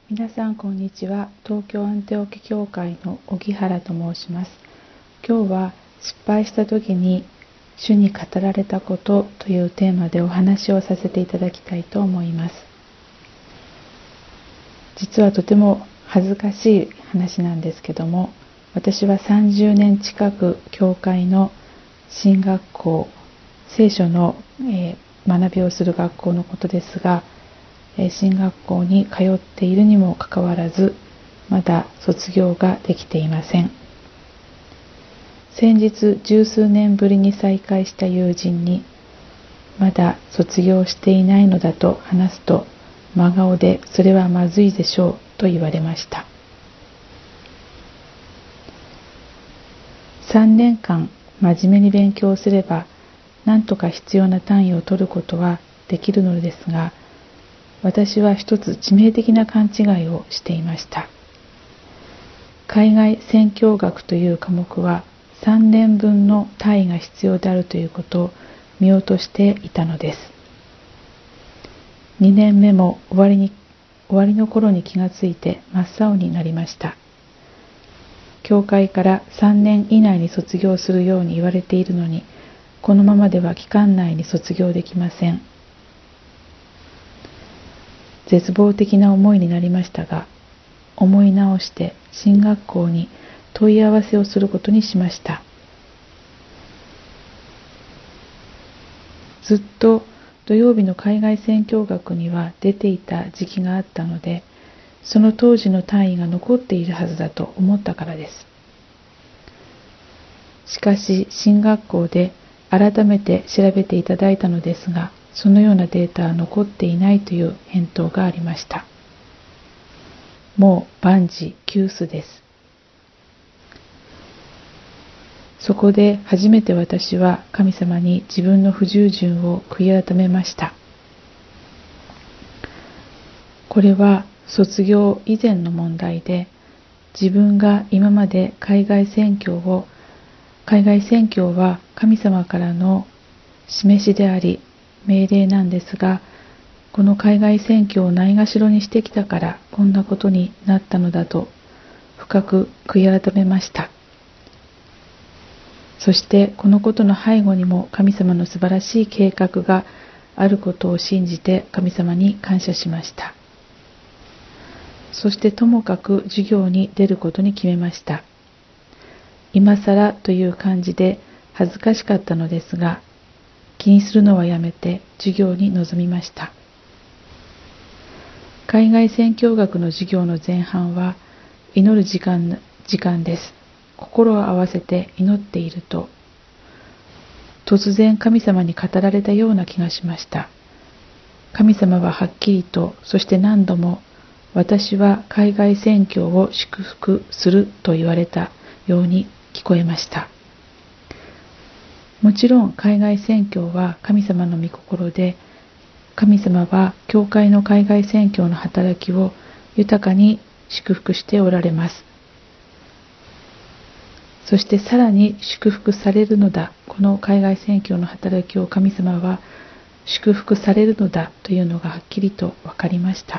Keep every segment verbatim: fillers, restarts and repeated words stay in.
皆さんこんにちは。東京アンテオキ教会の荻原と申します。今日は失敗した時に主に語られたことというテーマでお話をさせていただきたいと思います。実はとても恥ずかしい話なんですけども、私はさんじゅうねん近く教会の神学校、聖書の、えー、学びをする学校のことですが、進学校に通っているにもかかわらず、まだ卒業ができていません。先日十数年ぶりに再会した友人に、まだ卒業していないのだと話すと、真顔でそれはまずいでしょうと言われました。さんねんかん真面目に勉強すれば、何とか必要な単位を取ることはできるのですが、私は一つ致命的な勘違いをしていました。海外宣教学という科目はさんねんぶんの単位が必要であるということを見落としていたのです。にねんめも終わりに、終わりの頃に気がついて真っ青になりました。教会からさんねん以内に卒業するように言われているのに、このままでは期間内に卒業できません。絶望的な思いになりましたが、思い直して進学校に問い合わせをすることにしました。ずっと土曜日の海外宣教学には出ていた時期があったので、その当時の単位が残っているはずだと思ったからです。しかし進学校で改めて調べていただいたのですが、そのようなデータは残っていないという返答がありました。もう万事休すです。そこで初めて私は神様に自分の不従順を悔い改めました。これは卒業以前の問題で、自分が今まで海外宣教を、海外宣教は神様からの示しであり、命令なんですが、この海外宣教をないがしろにしてきたからこんなことになったのだと深く悔い改めました。そしてこのことの背後にも神様の素晴らしい計画があることを信じて神様に感謝しました。そしてともかく授業に出ることに決めました。今更という感じで恥ずかしかったのですが、気にするのはやめて授業に臨みました。海外宣教学の授業の前半は祈る時間、時間です。心を合わせて祈っていると、突然神様に語られたような気がしました。神様ははっきりと、そして何度も、私は海外宣教を祝福すると言われたように聞こえました。もちろん海外宣教は神様の御心で、神様は教会の海外宣教の働きを豊かに祝福しておられます。そしてさらに祝福されるのだ、この海外宣教の働きを神様は祝福されるのだというのがはっきりと分かりました。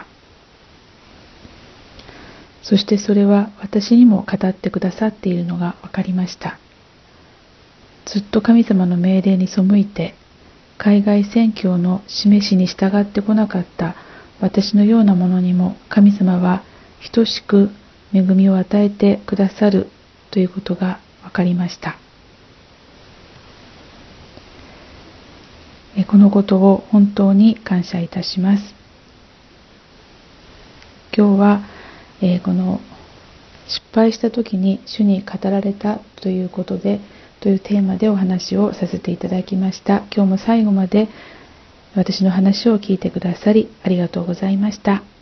そしてそれは私にも語ってくださっているのが分かりました。ずっと神様の命令に背いて、海外宣教の示しに従ってこなかった私のようなものにも神様は等しく恵みを与えてくださるということが分かりました。このことを本当に感謝いたします。今日は、えー、この失敗した時に主に語られたということで、というテーマでお話をさせていただきました。今日も最後まで私の話を聞いてくださりありがとうございました。